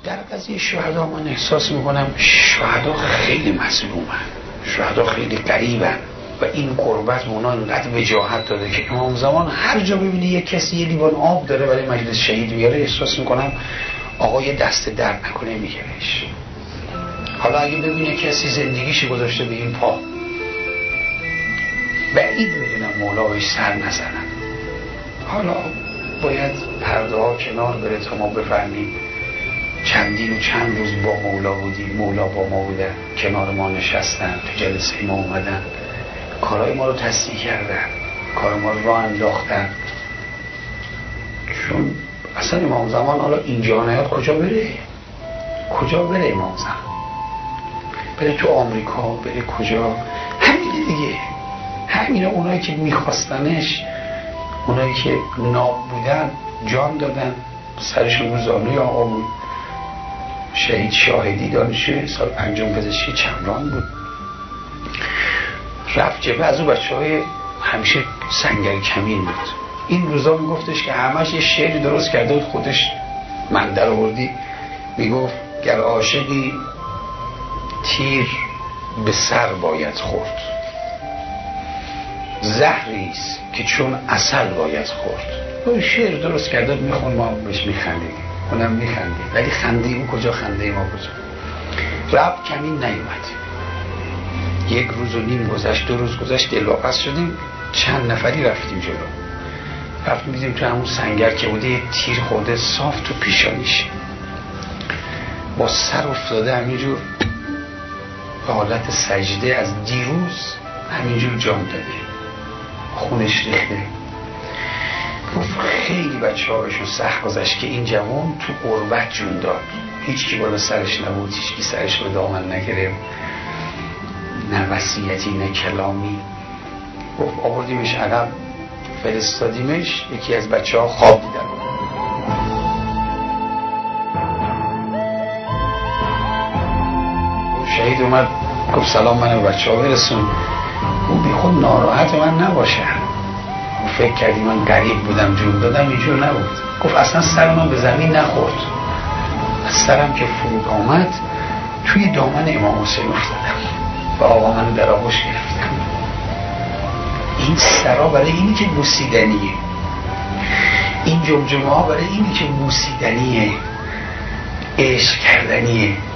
در قضیه شهدا من احساس میکنم شهدا خیلی مظلومن، شهدا خیلی غریبن و این قربت به اونا انقدر وجاهت داده که امام زمان هر جا ببینی یک کسی یه لیوان آب داره برای مجلس شهید بیاره احساس میکنم آقا یه دست درد نکنه میگیرش. حالا اگه ببینه کسی زندگیشو گذاشته به این پا، بعید میدونم مولا بهش سر نزنن. حالا باید پرده ها کنار بره تا ما بفهمیم چندین و چند روز با مولا بودیم، مولا با ما بودن، کنار ما نشستن، تو جلسه ما اومدن، کارهای ما رو تصدیح کردن، کار ما رو راه انداختن. چون اصلا امام زمان حالا اینجا نیاد کجا بره؟ کجا بره امام زمان؟ بره تو آمریکا، بره کجا؟ همینه دیگه. همینه. اونایی که میخواستنش، اونایی که ناب بودن جان دادن، سرشون رو زانوی آقا بود. شهید شاهدی دانشجوی سال پنجم پزشکی چمران بود، رفت جبهه. از اون بچه‌های همیشه سنگر کمین بود. این روزا میگفتش که همش یه شعری درست کرده بود خودش، من در آوردی، میگفت گر عاشقی تیر به سر باید خورد، زهریست که چون عسل باید خورد. اون شعر درست کرده میخون، ما بهش میخندیم، اونم میخندیم، ولی خنده اون کجا، خنده ما کجا؟ رفت کمین نیومد. یک روز و نیم گذشت، 2 روز گذشت، دلواپس شدیم، چند نفری رفتیم جلو، رفتیم دیدیم تو همون سنگر که بوده یه تیر خورده صاف تو پیشانیش، با سر افتاده همینجور به حالت سجده، از دیروز همینجور جان داده، خونش ریخته. گفت خیلی بچه ها بهشون سخت گذشت که این جوان تو غربت جون داد، هیچ کی بالا سرش نبود، هیچ کی سرش به دامن نگرفت، نه وصیتی نه کلامی. گفت آوردیمش عقب، فرستادیمش، یکی از بچه ها خواب دیدن، شهید اومد گفت سلام منو بچه ها برسون. او بی خود ناراحت من نباشن، فکر کردی من غریب بودم جون دادم، اینجور نبود. گفت اصلا سر من به زمین نخورد، از سرم که فرود آمد توی دامن امام حسین افتادم و آقا منو در آغوش گرفتم. این سرا برای اینی که بوسیدنیه، این جمجمه ها برای اینی که بوسیدنیه، عشق کردنیه.